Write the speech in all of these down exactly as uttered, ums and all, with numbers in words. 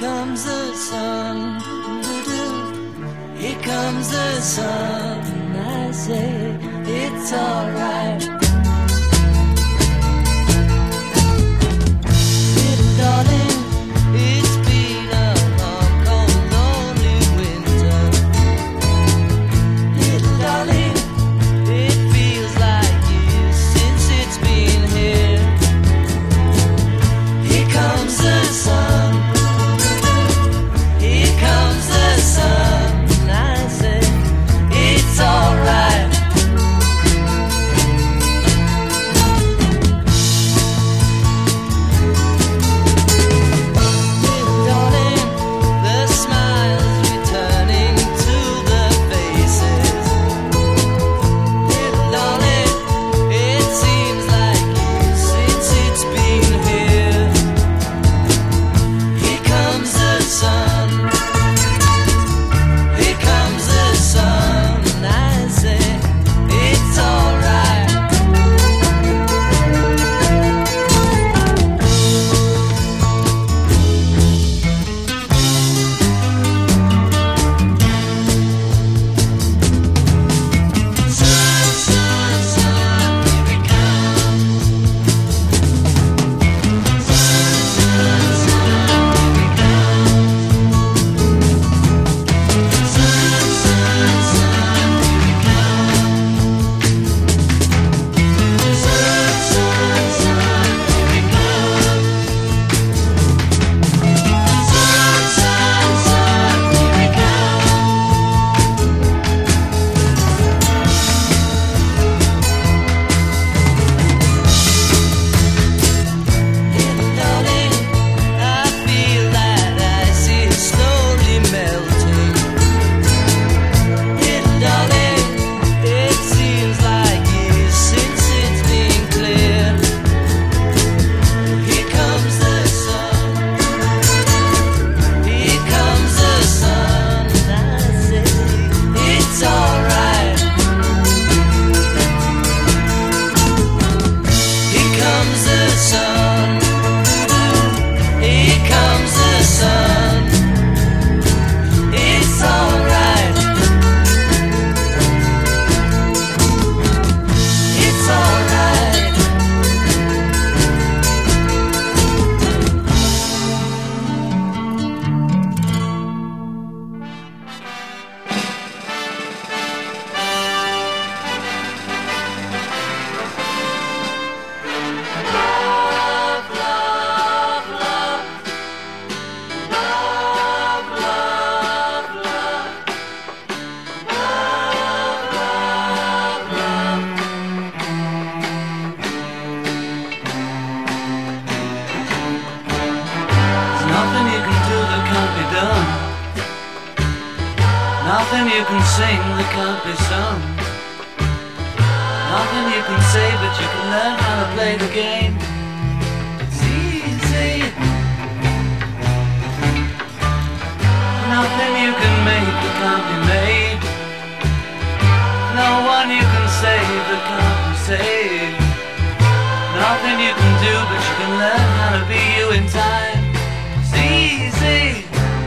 comes the sun, here comes the sun. I say it's alright. Little darling, it's been a long, cold, lonely winter. Little darling, it feels like years since it's been here. Here comes the sun, here comes the sun. I say it's alright. Nothing you can sing that can't be sung. Nothing you can say, but you can learn how to play the game. It's easy. Nothing you can make that can't be made. No one you can save that can't be saved. Nothing you can do, but you can learn how to be you in time. It's easy.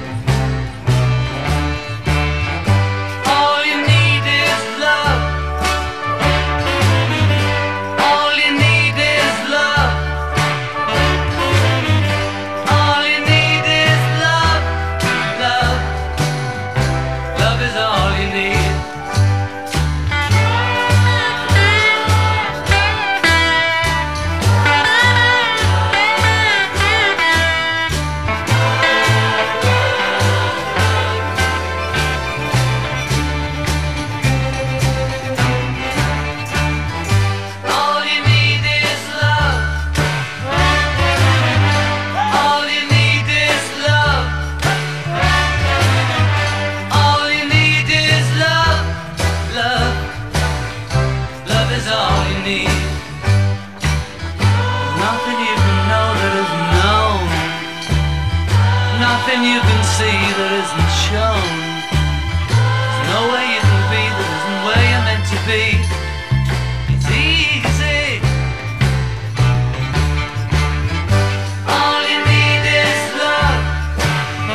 Nothing you can see that isn't shown. There's no way you can be that isn't where you're meant to be. It's easy. All you need is love.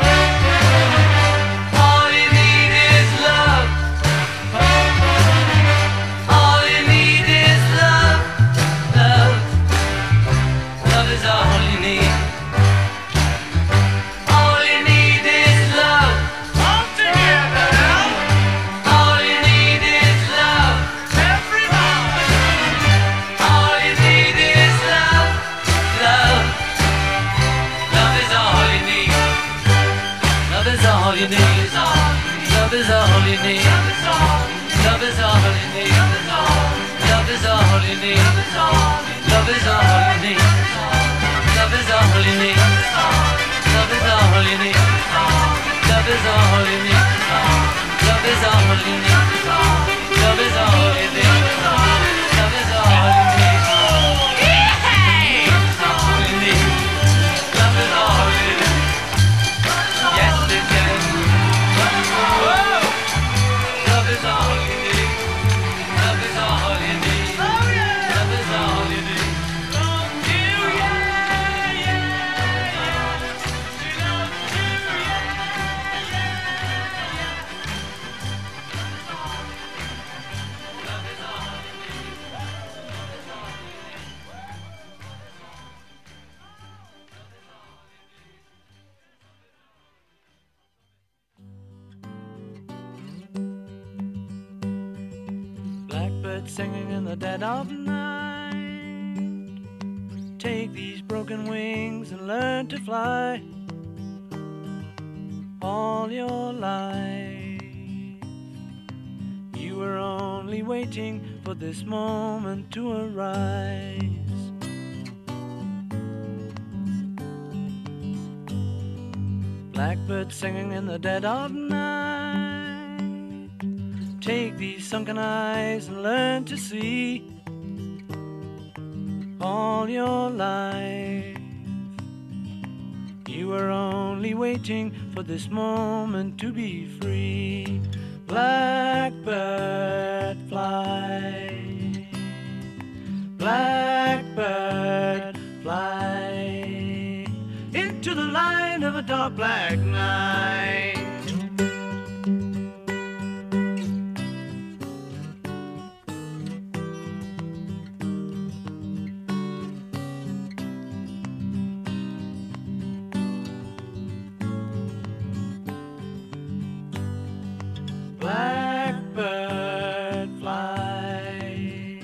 Love is all you need. Love is all you need. Love is all you need. Love is all you need. Love is all you need. Love is all you need. Love is all you need. Love is all you need. Love is all you need. Love is all you need. All you need. Love is all you need. Yes, it can. Whoa. Love is all you need. Love is all you need. Love is all you need. Love you, yeah, yeah, yeah. She loves you, yeah, yeah, yeah. Love is all you need. Love is all you need. Blackbird singing in the dead of night. Take these broken wings and learn to fly. All your life you were only waiting for this moment to arise. Blackbird singing in the dead of night. Take these sunken eyes and learn to see. All your life you were only waiting for this moment to be free. Blackbird fly. Blackbird fly into the light of a dark black night. Blackbird fly,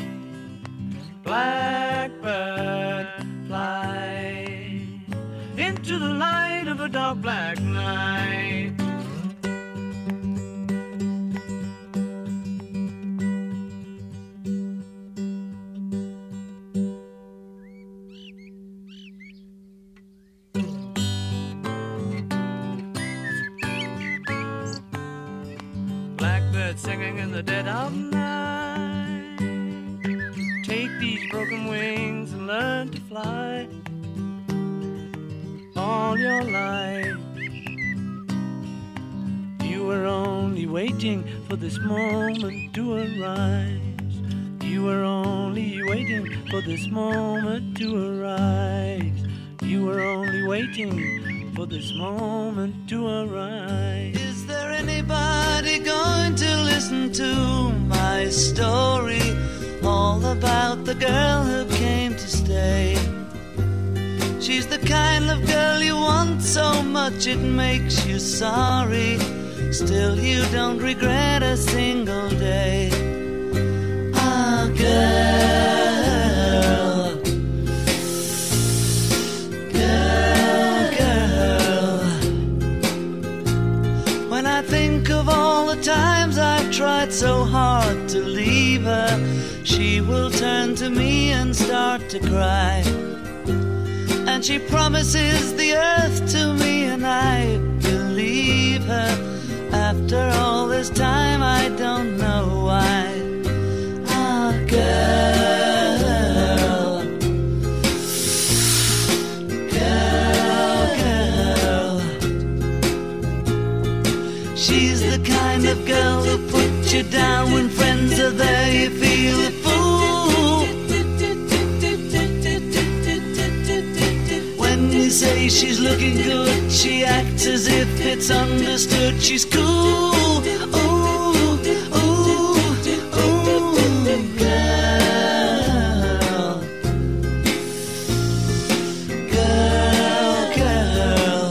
blackbird fly into the light of a dark black night. Blackbird singing in the dead of night. Take these broken wings and learn to fly. All your life you were only waiting for this moment to arise. You were only waiting for this moment to arise. You were only waiting for this moment to arise. Is there anybody going to listen to my story? All about the girl who came to stay. She's the kind of girl you want so much it makes you sorry. Still you don't regret a single day. Ah, girl, girl, girl. When I think of all the times I've tried so hard to leave her, she will turn to me and start to cry. And she promises the earth to me, and I believe her. After all this time, I don't know why. Ah, girl, girl, girl. She's the kind of girl who puts you down when friends are there. You feel a fool. When you say she's looking good, she acts as if it's understood. She's cool. Ooh, ooh, ooh, girl, girl, girl.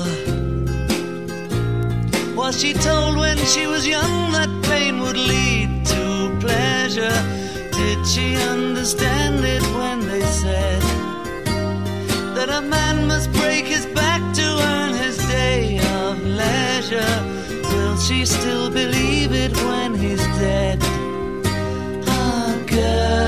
Was she told when she was young that pain would lead to pleasure? Did she understand it when they said that a man must break his back to earn his day of leisure? Will she still believe it when he's dead. Ah, girl.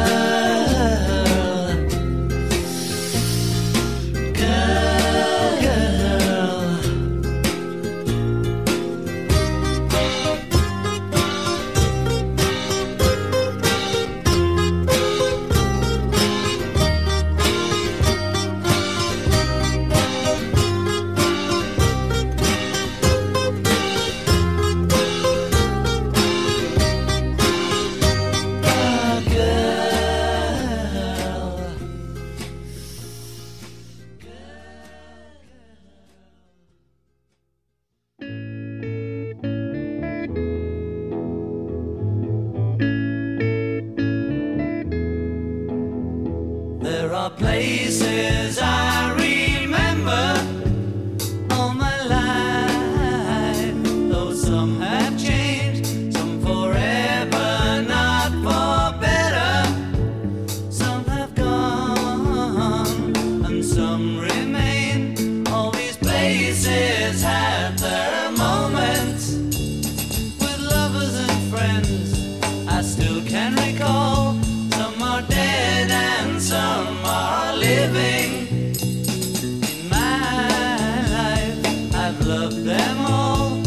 There are places I remember all my life, though some have changed, some forever, not for better. Some have gone and some remain. All these places have their moments with lovers and friends I still can recall. Some are dead and some are living. In my life, I've loved them all.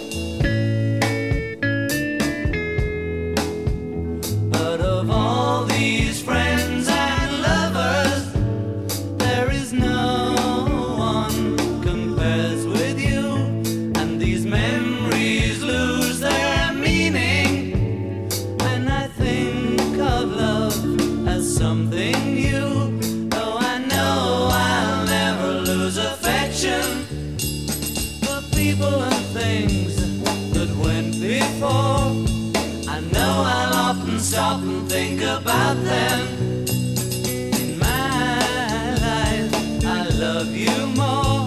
But of all these friends and lovers, there is no one compares with you. And these memories lose their meaning when I think of love as something new. Though I know I'll never lose affection for people and things that went before. I know I'll often stop and think about them. In my life, I love you more.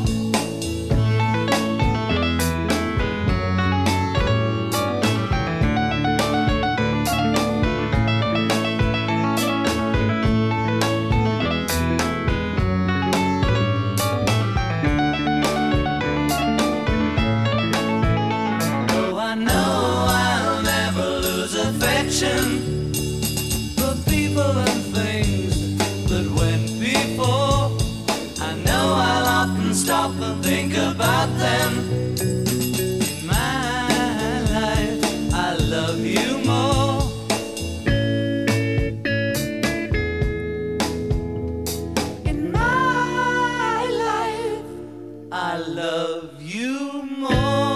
For people and things that went before. I know I'll often stop and think about them. In my life, I love you more. In my life, I love you more.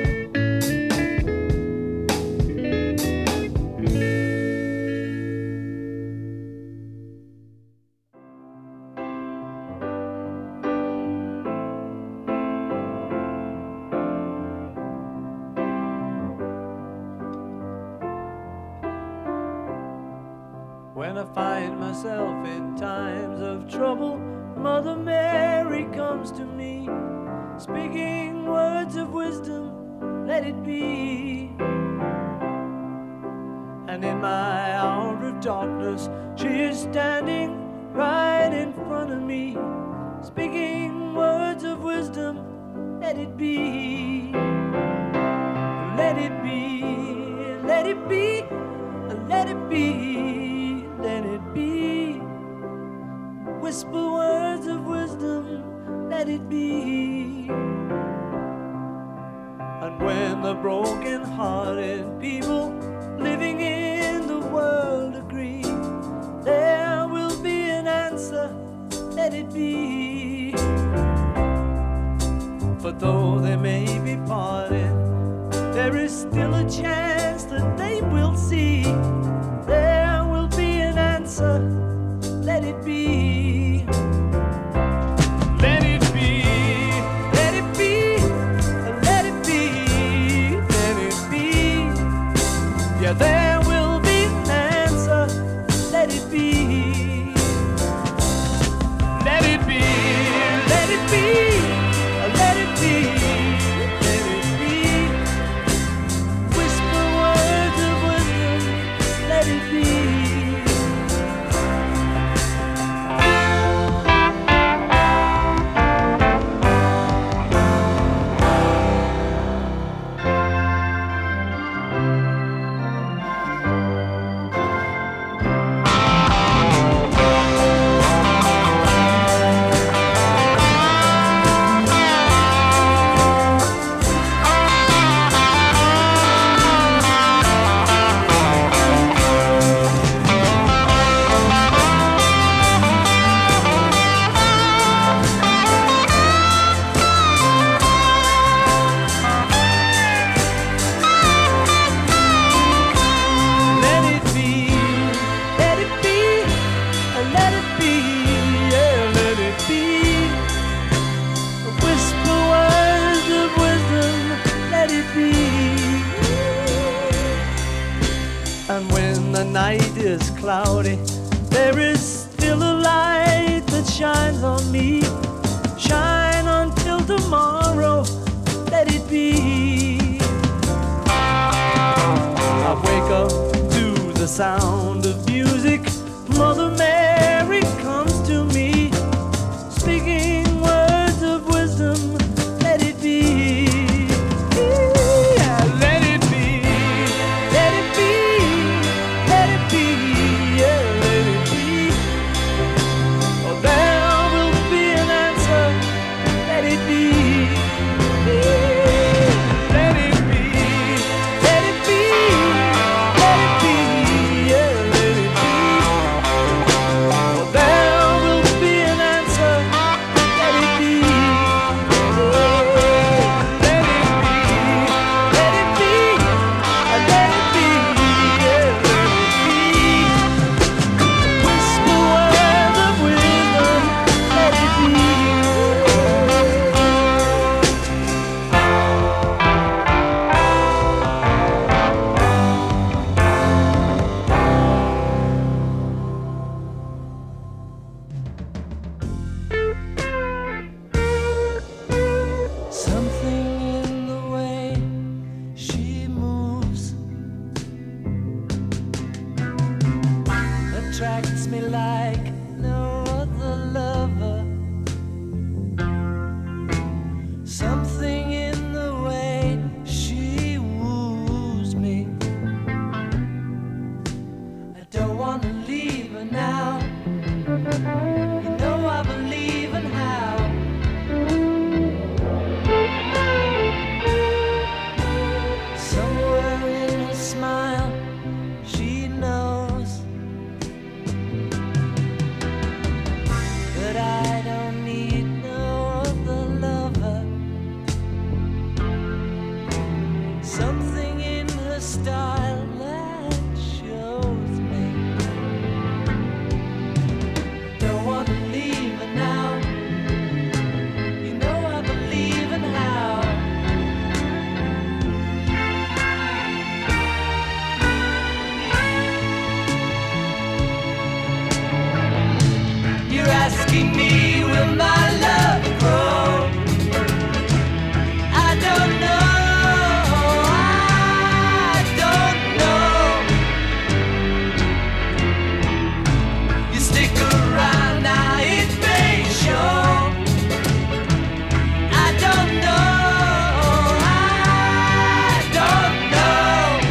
When I find myself in times of trouble, Mother Mary comes to me, speaking words of wisdom, let it be. And in my hour of darkness, she is standing right in front of me, speaking words of wisdom, let it be. Let it be, let it be, let it be, let it be. Whisper words of wisdom, let it be. And when the broken-hearted people living in the world agree, there will be an answer, let it be. But though they may be parted, there is still a chance that they will see. There will be an answer, let it be. Let it be, let it be, let it be, let it be. Yeah, there will be an answer, let it be. Let it be, let it be, let it be, let it be. Whisper words of wisdom, let it be. night is cloudy, there is still a light that shines on me. Shine until tomorrow, let it be. I wake up to the sound of music. Mother Mary comes to me, speaking words of wisdom, let it be. Yeah, let it be, let it be, let it be, yeah, let it be. Oh, there will be an answer, let it be. Yeah, let it be, let it be, let it be, yeah, let it be. Oh, there will be an answer, let it be. Yeah, let it be, let it be, let it be, yeah, let it be. Whisper words of wisdom, let it be. Something in the way she moves attracts me like no other lover. Something in the way she woos me. I don't want to leave her now. You know I believe in how. Somewhere in her smile, she knows that I don't need no other lover. Something in her style that shows me. Don't want to leave her now. You know I believe in how. You're asking me, will my love grow? I don't know, I don't know. You stick around now, it may show. I don't know, I don't know.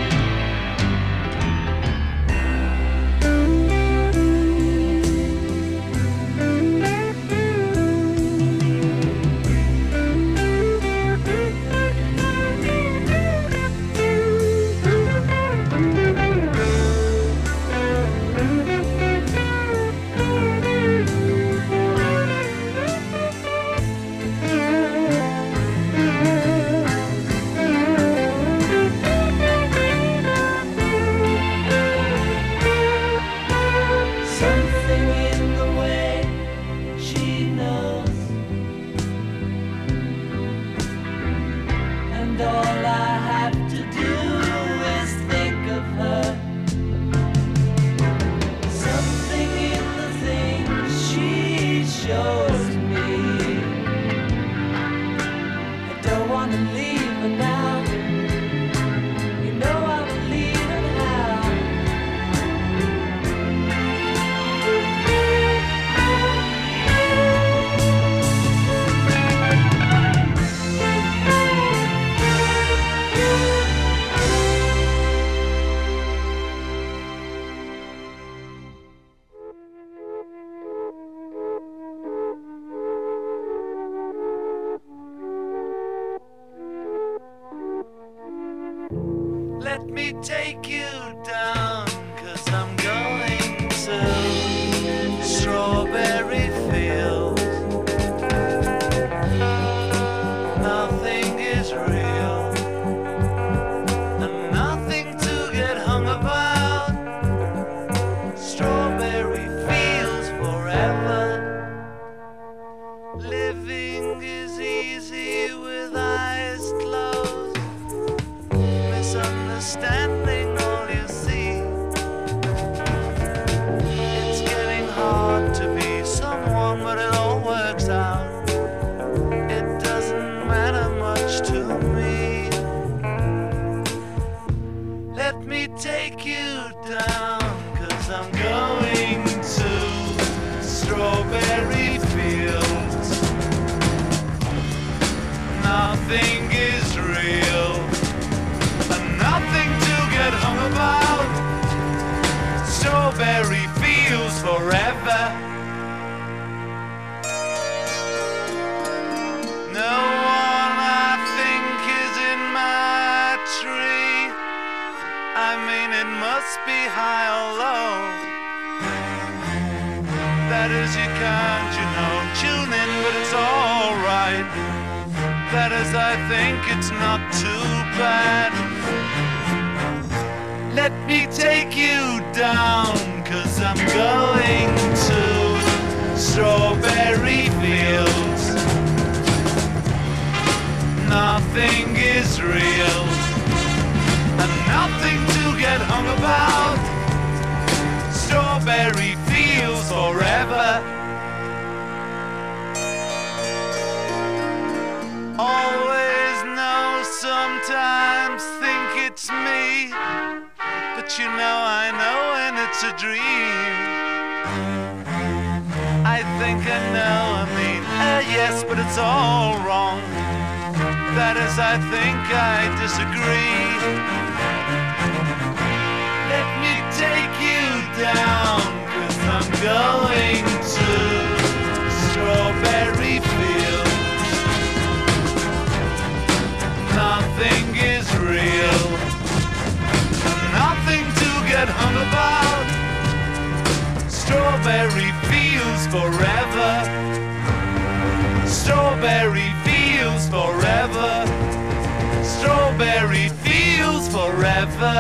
Something in the way she knows, and all I have to do is think of her. Something in the things she shows me. I don't want to leave her now. You know I believe in how. Let me take you down, 'cause I'm going to Strawberry Fields. Nothing is real, and nothing to get hung about. Strawberry Fields forever. Living is easy with eyes closed. Misunderstanding all you nothing is real, and nothing to get hung about. Strawberry fields forever. No one I think is in my tree. I mean, it must be high or low. That is, you can't, you know, tune in, but it's alright. That is, I think it's not too bad. Let me take you down, 'cause I'm going to strawberry fields. Nothing is real, and nothing to get hung about. Strawberry fields forever. Always know, sometimes think it's me, but you know I know when it's a dream. I think I know, I mean, uh, yes, but it's all wrong. That is, I think I disagree. Let me take you down, 'cause I'm going to strawberry fields. Nothing is real, nothing to get hung about. Strawberry fields forever. Strawberry fields forever. Strawberry fields forever.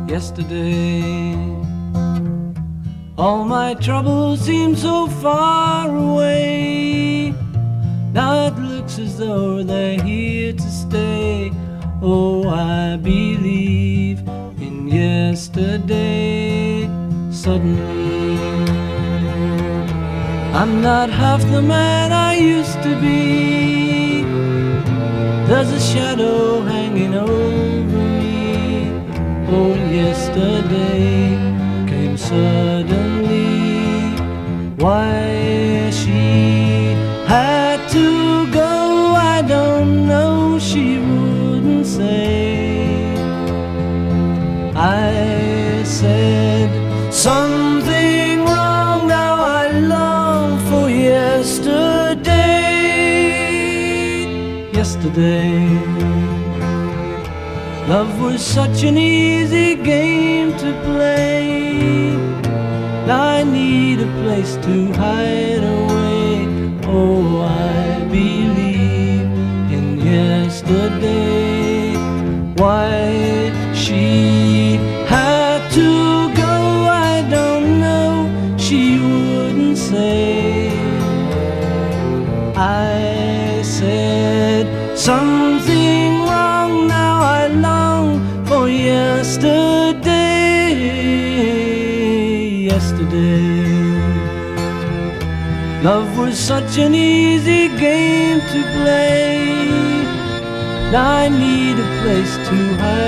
yesterday. All my troubles seem so far away. Now it looks as though they're here to stay. Oh, I believe in yesterday. Suddenly, I'm not half the man I used to be. There's a shadow hanging over me. Oh, yesterday came suddenly. Why she had to go, I don't know, she wouldn't say. I said something wrong, now I long for yesterday. Yesterday, love was such an easy game to play. Now I need a place to hide away. Oh, I believe in yesterday. Why she had to go, I don't know, she wouldn't say. I said something wrong, now I long for yesterday. Yesterday, love was such an easy game to play. Now I need a place to hide